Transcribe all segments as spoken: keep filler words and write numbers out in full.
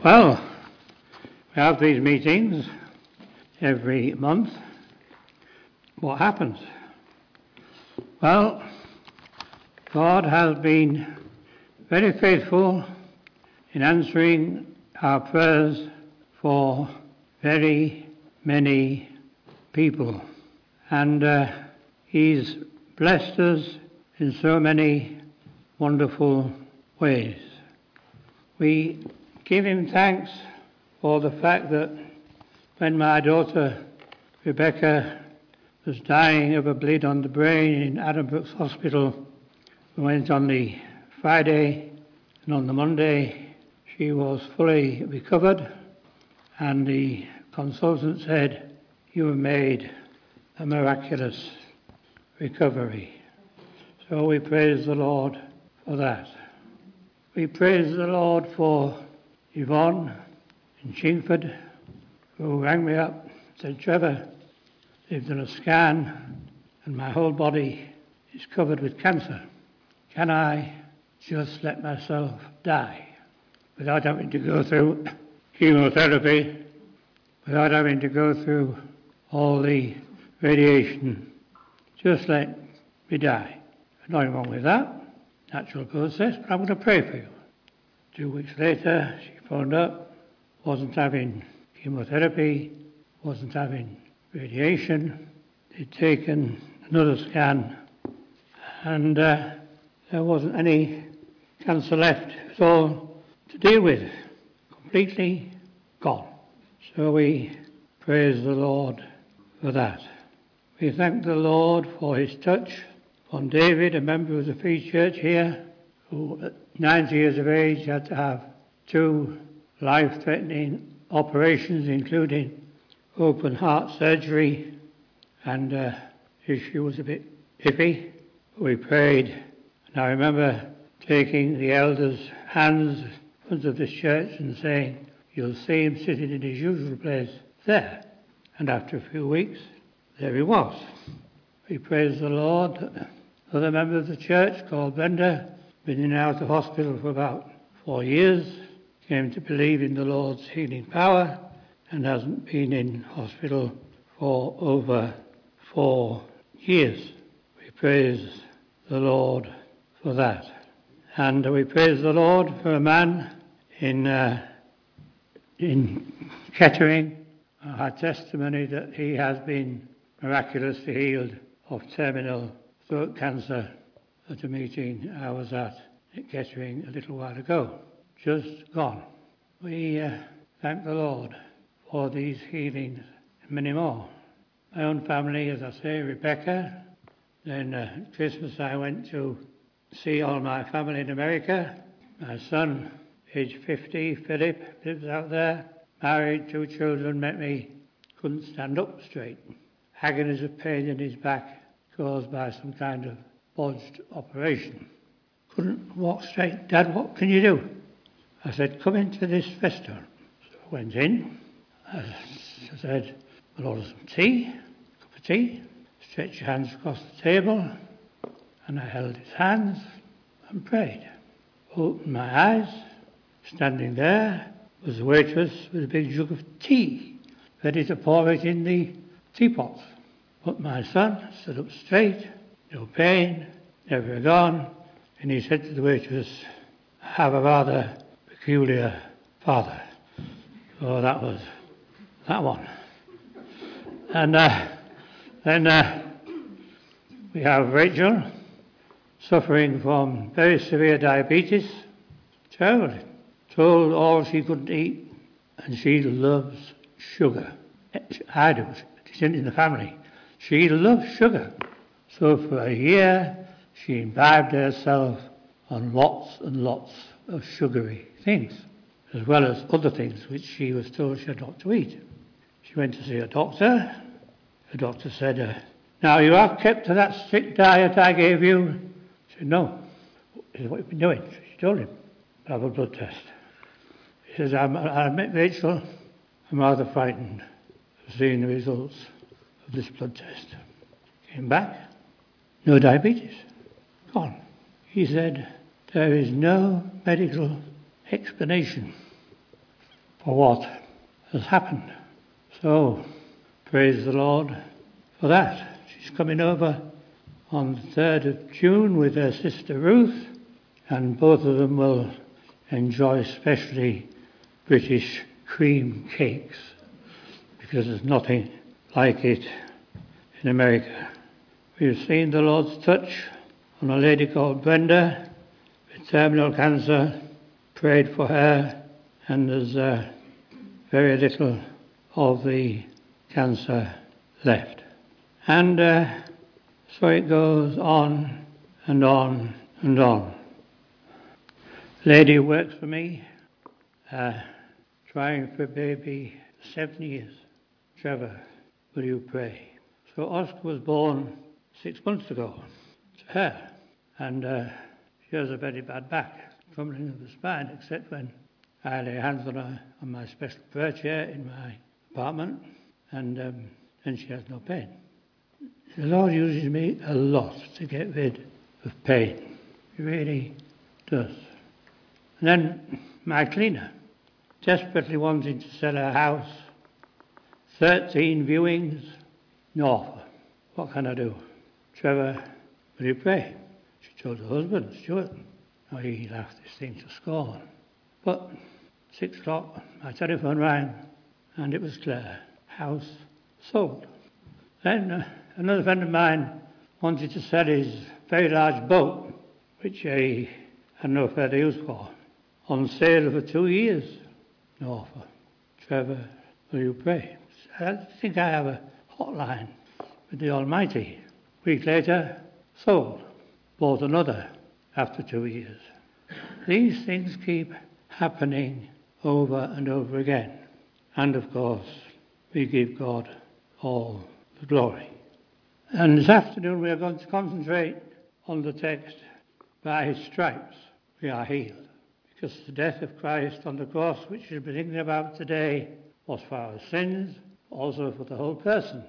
Well, we have these meetings every month. What happens? Well, God has been very faithful in answering our prayers for very many people. And uh, He's blessed us in so many wonderful ways. We give Him thanks for the fact that when my daughter Rebecca was dying of a bleed on the brain in Adam Brooks Hospital, we went on the Friday, and on the Monday she was fully recovered, and the consultant said, "You have made a miraculous recovery." So we praise the Lord for that. We praise the Lord for Yvonne in Chingford, who rang me up and said, "Trevor, they've done a scan and my whole body is covered with cancer. Can I just let myself die without having to go through chemotherapy, without having to go through all the radiation? Just let me die." Nothing wrong with that. Natural process, but I'm going to pray for you. Two weeks later, she phoned up, wasn't having chemotherapy, wasn't having radiation. They'd taken another scan, and uh, there wasn't any cancer left at all to deal with. Completely gone. So we praise the Lord for that. We thank the Lord for His touch on David, a member of the Free Church here, who at ninety years of age had to have two life-threatening operations, including open heart surgery, and uh, the issue was a bit iffy. We prayed, and I remember taking the elders' hands in front of this church and saying, "You'll see him sitting in his usual place there." And after a few weeks, there he was. We praise the Lord that another member of the church called Brenda, been in and out of hospital for about four years, came to believe in the Lord's healing power and hasn't been in hospital for over four years. We praise the Lord for that. And we praise the Lord for a man in uh, in Kettering who had testimony that he has been miraculously healed of terminal throat cancer at a meeting I was at at Kettering a little while ago. Just gone. We uh, thank the Lord for these healings and many more. My own family, as I say, Rebecca. Then uh, at Christmas I went to see all my family in America. My son, age fifty, Philip, lives out there. Married, two children, met me, couldn't stand up straight. Agonies of pain in his back caused by some kind of bodged operation. Couldn't walk straight. "Dad, what can you do?" I said, "Come into this restaurant." So I went in. I said, "We'll order some tea, a cup of tea." Stretch your hands across the table. And I held his hands and prayed. Opened my eyes. Standing there was a waitress with a big jug of tea, ready to pour it in the teapots. But my son stood up straight, no pain, never gone, and he said to the waitress, "I have a rather peculiar father." So that was that one. And uh, then uh, we have Rachel, suffering from very severe diabetes, terrible, told all she couldn't eat, and she loves sugar. I do, it's in the family. She loves sugar. So for a year, she imbibed herself on lots and lots of sugary things, as well as other things which she was told she had not to eat. She went to see a doctor. The doctor said, uh, "Now you have kept to that strict diet I gave you?" She said, "No." He said, "What have you been doing?" She told him, "Have a blood test." He says, I'm, I admit, Rachel, I'm rather frightened of seeing the results of this blood test." Came back, no diabetes, gone. He said, "There is no medical explanation for what has happened. So, praise the Lord for that. She's coming over on the third of June with her sister Ruth, and both of them will enjoy especially British cream cakes, because there's nothing like it in America. We've seen the Lord's touch on a lady called Brenda with terminal cancer, prayed for her, and there's uh, very little of the cancer left. And uh, so it goes on and on and on. Lady who works for me, uh, trying for a baby seven years. Trevor, will you pray? So Oscar was born six months ago to her, and uh, she has a very bad back, crumbling of the spine, except when I lay hands on her on my special prayer chair in my apartment, and um, then she has no pain. The Lord uses me a lot to get rid of pain. He really does. And then my cleaner, desperately wanting to sell her house, thirteen viewings, no offer. What can I do? Trevor, will you pray? She told her husband, Stuart. Oh, he laughed this thing to scorn. But six o'clock, my telephone rang, and it was clear. House sold. Then uh, another friend of mine wanted to sell his very large boat, which he had no further use for, on sale for two years. No offer. Trevor, will you pray? I think I have a hotline with the Almighty. A week later, sold. Bought another after two years. These things keep happening over and over again. And of course, we give God all the glory. And this afternoon we are going to concentrate on the text, by his stripes we are healed. Because the death of Christ on the cross, which we'll be thinking about today, was for our sins, also for the whole person,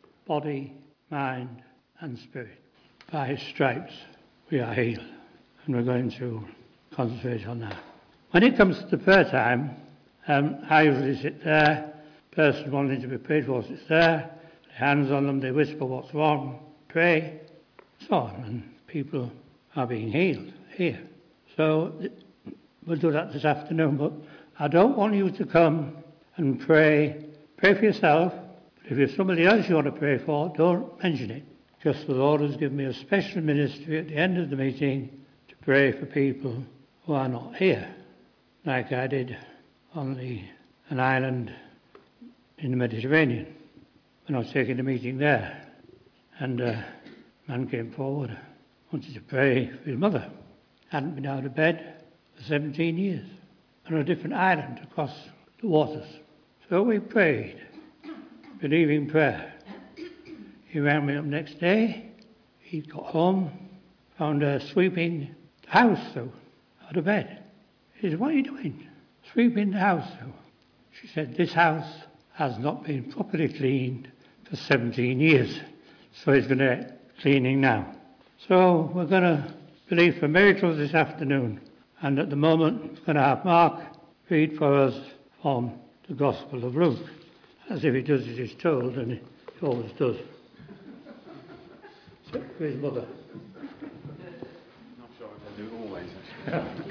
body, mind and spirit. By his stripes we are healed. And we're going to concentrate on that. When it comes to prayer time, um, I usually sit there, person wanting to be prayed for sits there, hands on them, they whisper what's wrong, pray, so on, and people are being healed here. So we'll do that this afternoon, but I don't want you to come and pray. Pray for yourself, but if there's somebody else you want to pray for, don't mention it. Because the Lord has given me a special ministry at the end of the meeting to pray for people who are not here, like I did on the, an island in the Mediterranean when I was taking a meeting there. And a man came forward, wanted to pray for his mother. Hadn't been out of bed for seventeen years, on a different island across the waters. So we prayed, believing prayer. He rang me up next day. He got home, found her sweeping the house through, out of bed. He said, what are you doing? Sweeping the house through. She said, this house has not been properly cleaned for seventeen years, so he's going to get cleaning now. So we're going to believe for miracles this afternoon, and at the moment we're going to have Mark read for us from the Gospel of Luke, as if he does as he's told, and he always does. So, for his mother. Not sure I can do it always, actually.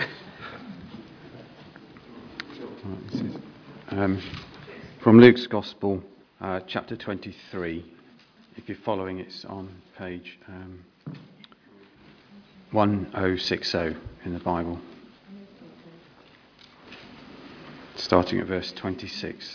Right, this is um, from Luke's Gospel, uh, chapter twenty-three. If you're following, it's on page um, ten sixty in the Bible, starting at verse twenty-six.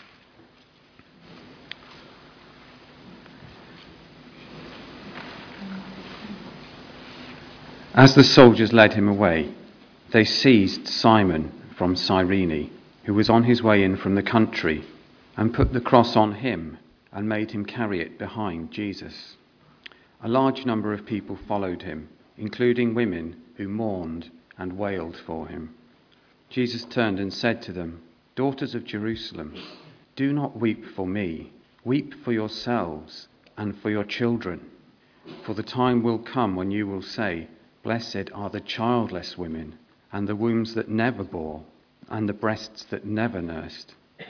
As the soldiers led him away, they seized Simon from Cyrene, who was on his way in from the country, and put the cross on him and made him carry it behind Jesus. A large number of people followed him, including women who mourned and wailed for him. Jesus turned and said to them, "Daughters of Jerusalem, do not weep for me. Weep for yourselves and for your children. For the time will come when you will say, 'Blessed are the childless women, and the wombs that never bore, and the breasts that never nursed.'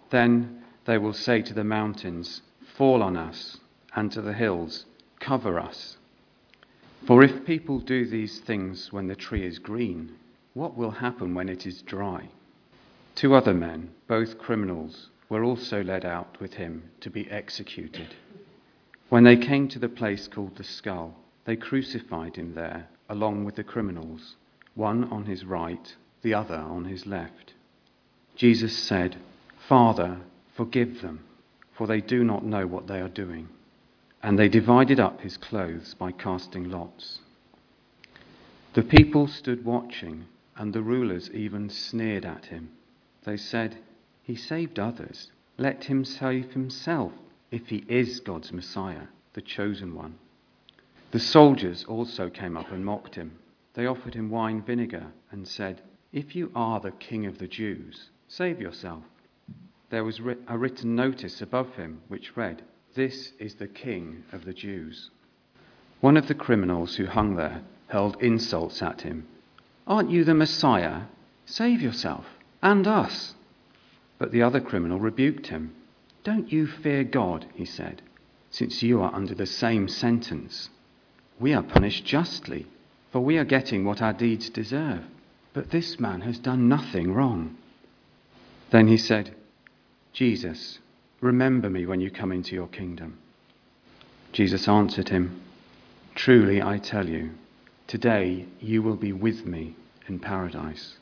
Then they will say to the mountains, 'Fall on us,' and to the hills, 'Cover us.' For if people do these things when the tree is green, what will happen when it is dry?" Two other men, both criminals, were also led out with him to be executed. When they came to the place called the Skull, they crucified him there along with the criminals, one on his right, the other on his left. Jesus said, "Father, forgive them, for they do not know what they are doing." And they divided up his clothes by casting lots. The people stood watching, and the rulers even sneered at him. They said, "He saved others. Let him save himself, if he is God's Messiah, the chosen one." The soldiers also came up and mocked him. They offered him wine vinegar and said, "If you are the King of the Jews, save yourself." There was a written notice above him which read, "This is the King of the Jews." One of the criminals who hung there hurled insults at him. "Aren't you the Messiah? Save yourself and us." But the other criminal rebuked him. "Don't you fear God," he said, "since you are under the same sentence. We are punished justly, for we are getting what our deeds deserve. But this man has done nothing wrong." Then he said, "Jesus, remember me when you come into your kingdom." Jesus answered him, "Truly I tell you, today you will be with me in paradise."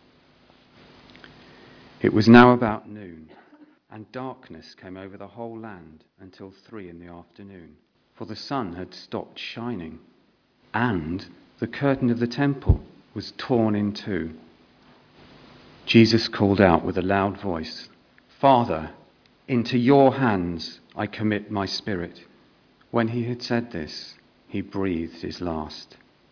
It was now about noon, and darkness came over the whole land until three in the afternoon, for the sun had stopped shining, and the curtain of the temple was torn in two. Jesus called out with a loud voice, "Father, into your hands I commit my spirit." When he had said this, he breathed his last.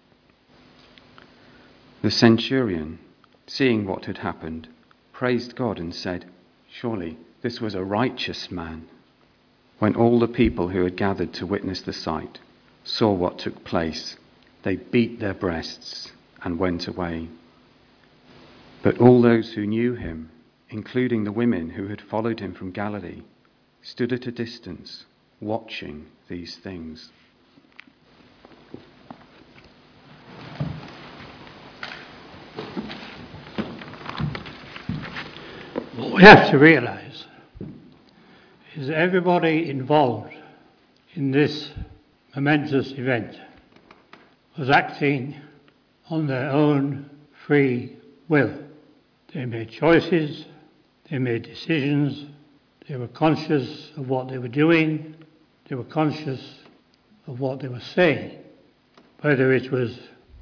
The centurion, seeing what had happened, praised God and said, "Surely this was a righteous man." When all the people who had gathered to witness the sight saw what took place, they beat their breasts and went away. But all those who knew him, including the women who had followed him from Galilee, stood at a distance, watching these things. What we have to realise is that everybody involved in this momentous event was acting on their own free will. They made choices, they made decisions, they were conscious of what they were doing, they were conscious of what they were saying. Whether it was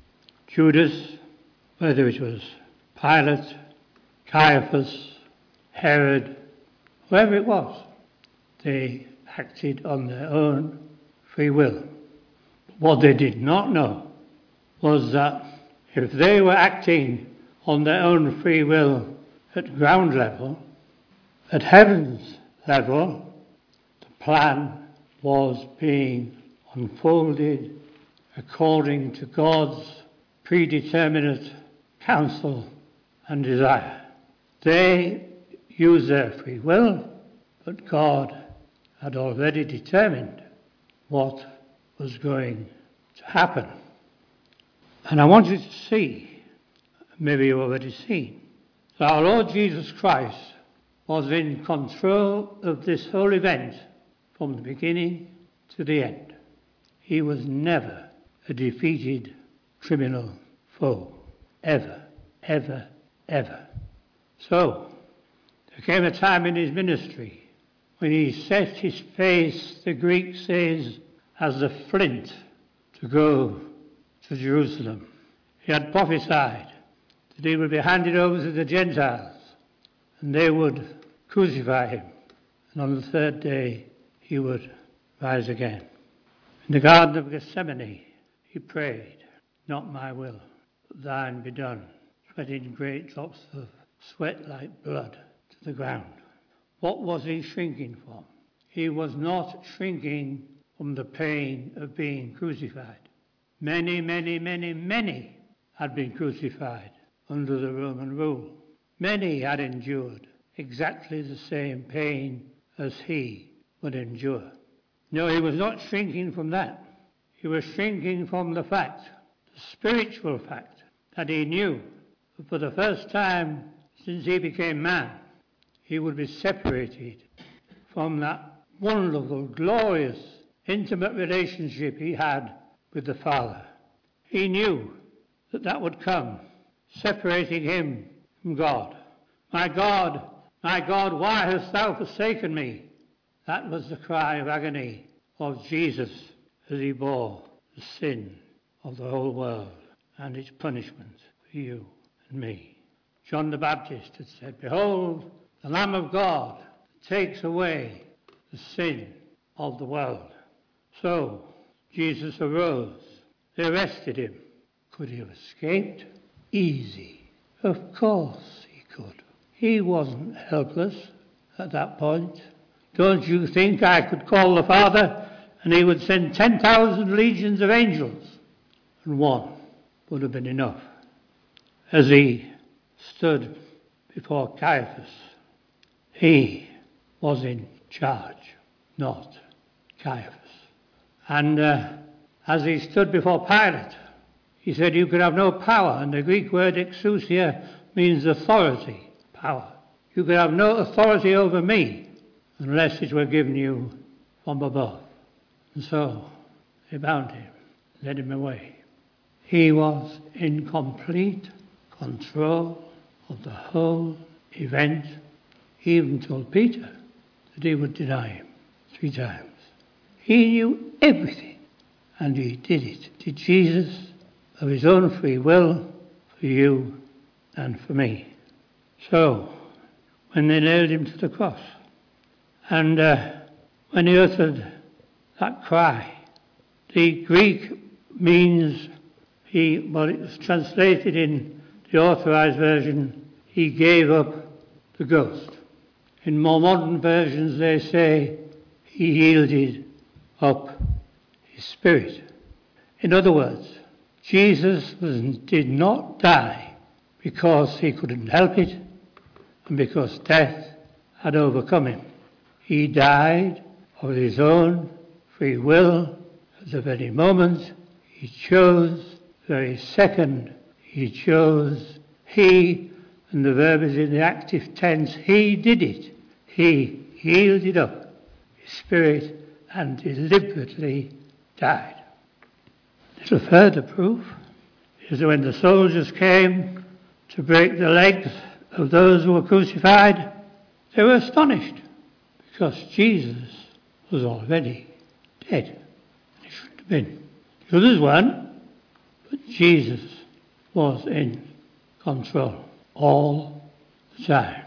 Judas, whether it was Pilate, Caiaphas, Herod, whoever it was, they acted on their own free will. What they did not know was that if they were acting on their own free will at ground level, at heaven's level, the plan was being unfolded according to God's predeterminate counsel and desire. They used their free will, but God had already determined what was going to happen. And I want you to see, maybe you've already seen, that our Lord Jesus Christ was in control of this whole event from the beginning to the end. He was never a defeated criminal foe. Ever, ever, ever. So, there came a time in his ministry when he set his face, the Greek says, as a flint to go to Jerusalem. He had prophesied that he would be handed over to the Gentiles and they would crucify him. And on the third day he would rise again. In the Garden of Gethsemane he prayed, "Not my will, but thine be done," sweating great drops of sweat like blood to the ground. What was he shrinking from? He was not shrinking from the pain of being crucified. Many, many, many, many had been crucified under the Roman rule. Many had endured exactly the same pain as he would endure. No, he was not shrinking from that. He was shrinking from the fact, the spiritual fact, that he knew that for the first time since he became man, he would be separated from that wonderful, glorious, intimate relationship he had with the Father. He knew that that would come, separating him from God. My God, my God, why hast thou forsaken me? That was the cry of agony of Jesus as he bore the sin of the whole world and its punishment for you and me. John the Baptist had said, "Behold, the Lamb of God that takes away the sin of the world." So Jesus arose. They arrested him. Could he have escaped? Easy. Of course he could. He wasn't helpless at that point. Don't you think I could call the Father and he would send ten thousand legions of angels? And one would have been enough. As he stood before Caiaphas, he was in charge, not Caiaphas. And uh, as he stood before Pilate, he said, "You could have no power." And the Greek word exousia means authority, power. "You could have no authority over me unless it were given you from above." And so they bound him, led him away. He was in complete control of the whole event. He even told Peter that he would deny him three times. He knew everything, and he did it. Did Jesus, of his own free will, for you and for me. So, when they nailed him to the cross, and uh, when he uttered that cry, the Greek means, he, well, it was translated in the Authorized Version, he gave up the ghost. In more modern versions they say he yielded up his spirit. In other words, Jesus was, did not die because he couldn't help it and because death had overcome him. He died of his own free will at the very moment he chose, the very second he chose. He, and the verb is in the active tense, he did it. He yielded up his spirit and deliberately died. Little further proof is that when the soldiers came to break the legs of those who were crucified, they were astonished because Jesus was already dead. He shouldn't have been. The others weren't, but Jesus was in control all the time.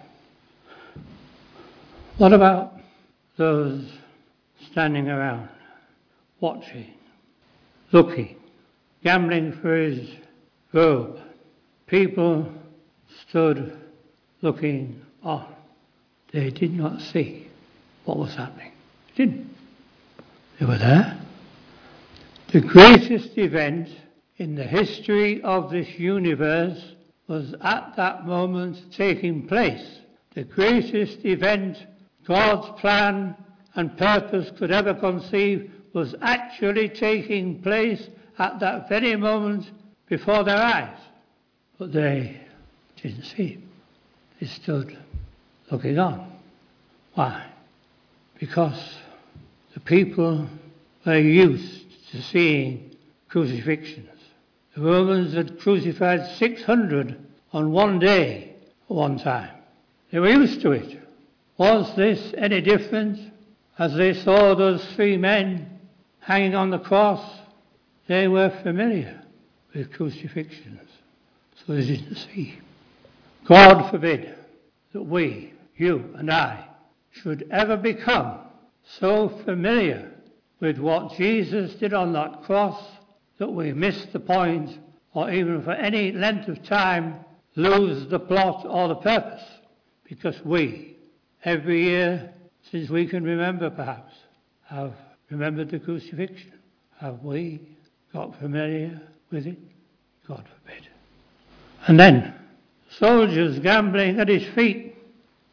What about those standing around, watching, looking, gambling for his robe? People stood looking on. They did not see what was happening. They didn't. They were there. The greatest event in the history of this universe was at that moment taking place. The greatest event God's plan and purpose could ever conceive was actually taking place at that very moment before their eyes. But they didn't see it. They stood looking on. Why? Because the people were used to seeing crucifixions. The Romans had crucified six hundred on one day at one time. They were used to it. Was this any different as they saw those three men hanging on the cross? They were familiar with crucifixions, so they didn't see. God forbid that we, you and I, should ever become so familiar with what Jesus did on that cross that we miss the point, or even for any length of time lose the plot or the purpose, because we, every year since we can remember perhaps, have remembered the crucifixion. Have we got familiar with it? God forbid. And then, soldiers gambling at his feet,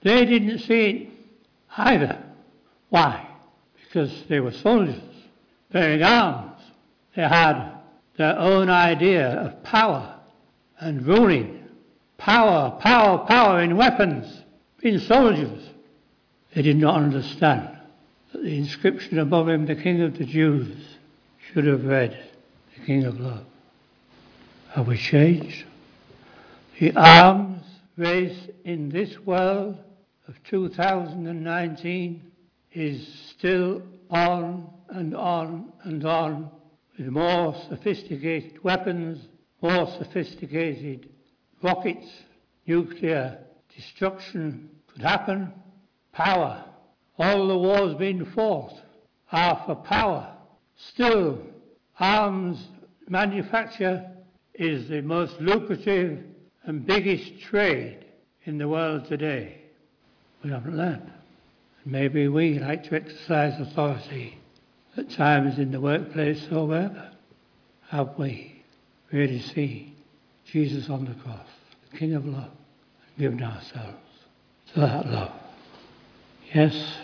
They didn't see it either. Why? Because they were soldiers bearing arms. They had their own idea of power and ruling. Power, power, power in weapons, in soldiers. They did not understand that the inscription above him, the King of the Jews, should have read, the King of Love. Have we changed? The arms race in this world of two thousand nineteen is still on and on and on, with more sophisticated weapons, more sophisticated rockets, nuclear destruction could happen. Power. All the wars being fought are for power. Still, arms manufacture is the most lucrative and biggest trade in the world today. We haven't learned. Maybe we like to exercise authority at times in the workplace or wherever. Have we really seen Jesus on the cross, the King of love, and given ourselves to that love? Yes.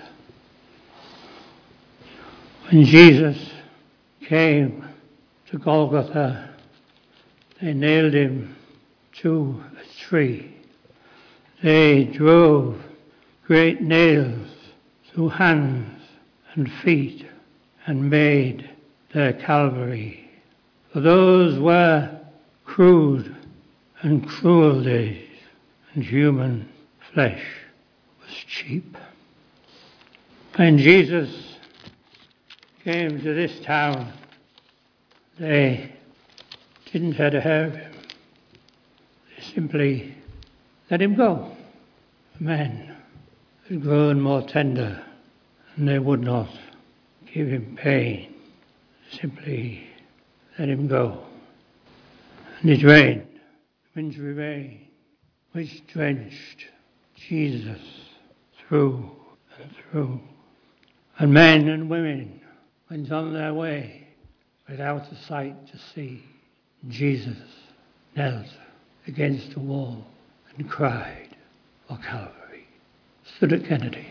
When Jesus came to Golgotha, they nailed him to a tree. They drove great nails through hands and feet and made their Calvary. For those were crude and cruel days, and human flesh was cheap. When Jesus came to this town, they didn't hurt a hair of him. They simply let him go. Men had grown more tender, and they would not give him pain. Simply let him go. And it rained, wintry rain, which drenched Jesus through and through. And men and women went on their way without a sight to see. Jesus knelt against the wall and cried for Calvary. Stood at Kennedy.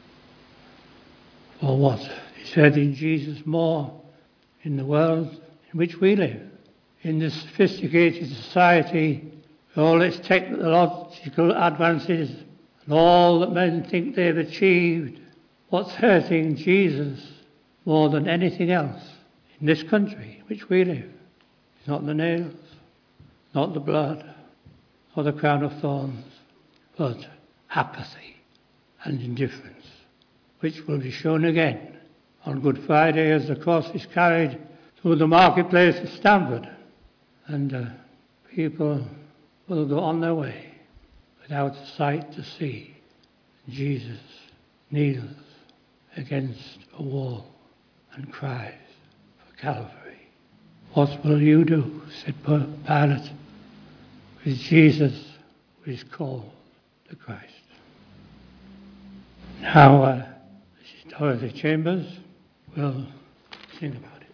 For what? He said in Jesus more in the world in which we live, in this sophisticated society, with all its technological advances and all that men think they've achieved, what's hurting Jesus more than anything else in this country in which we live is not the nails, not the blood, or the crown of thorns, but apathy and indifference, which will be shown again on Good Friday as the cross is carried through the marketplace of Stamford, and uh, people will go on their way without a sight to see. Jesus kneels against a wall and cries for Calvary. What will you do, said Pilate, with Jesus who is called the Christ? Now, uh, this is Dorothy Chambers. We'll sing about it.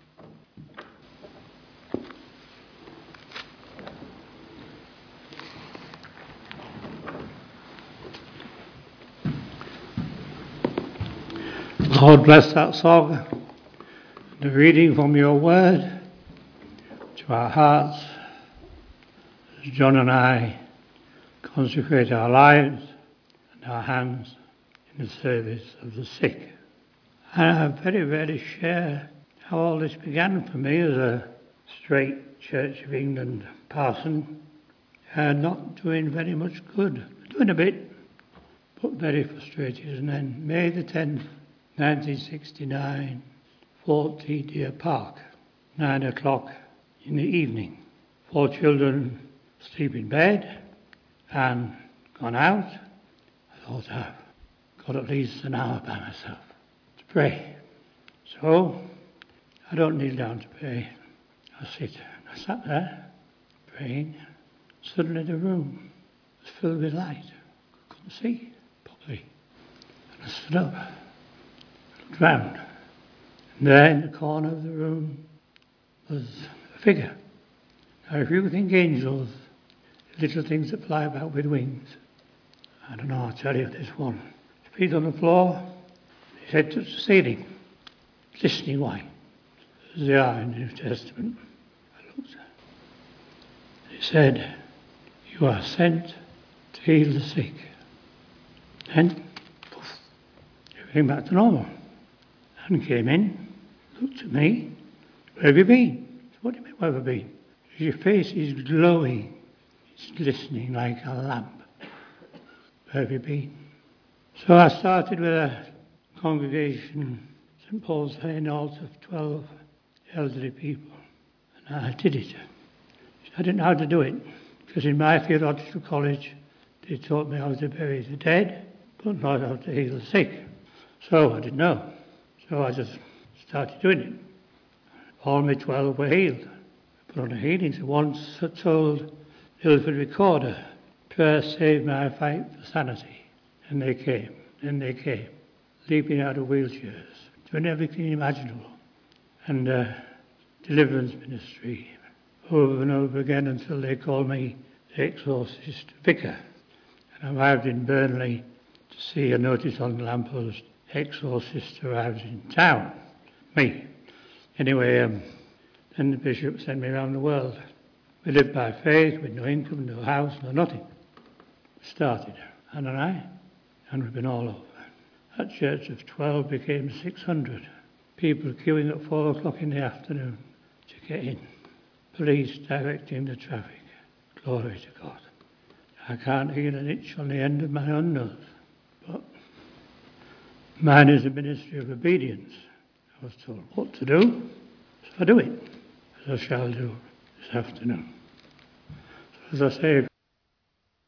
Lord, bless that song, the reading from your word to our hearts as John and I consecrate our lives and our hands in the service of the sick. And I very rarely share how all this began for me as a straight Church of England parson, uh, not doing very much good, doing a bit, but very frustrated. And then May the tenth, nineteen sixty-nine, forty Deer Park, nine o'clock in the evening. Four children asleep in bed and gone out. I thought I've got at least an hour by myself to pray. So I don't kneel down to pray. I sit. I sat there praying. Suddenly the room was filled with light. I couldn't see properly. And I stood up. Round. And there in the corner of the room was a figure. Now if you think angels, little things that fly about with wings, I don't know, I'll tell you this one. His feet on the floor, his head to the ceiling, listening why, as they are in the New Testament. I looked at it. He said, "You are sent to heal the sick." Then, poof, everything back to normal. And came in, looked at me. "Where have you been?" I said, "What do you mean, where have I been?" "Your face is glowing. It's glistening like a lamp. Where have you been?" So I started with a congregation, Saint Paul's Hainault, of twelve elderly people. And I did it. I didn't know how to do it, because in my theological college, they taught me how to bury the dead, but not how to heal the sick. So I didn't know. So I just started doing it. All my twelve were healed. I put on a healing. So once I told the Ilford recorder, "Prayer saved my fight for sanity." And they came. And they came. Leaping out of wheelchairs. Doing everything imaginable. And uh, deliverance ministry. Over and over again until they called me the exorcist vicar. And I arrived in Burnley to see a notice on the lamppost, "Exorcist arrives in town." Me. Anyway, um, then the bishop sent me around the world. We lived by faith with no income, no house, no nothing. We started, Anne and I, and we've been all over. That church of twelve became six hundred. People queuing at four o'clock in the afternoon to get in. Police directing the traffic. Glory to God. I can't heal an itch on the end of my own nose. But mine is a ministry of obedience. I was told what to do, so I do it, as I shall do this afternoon. So as I say,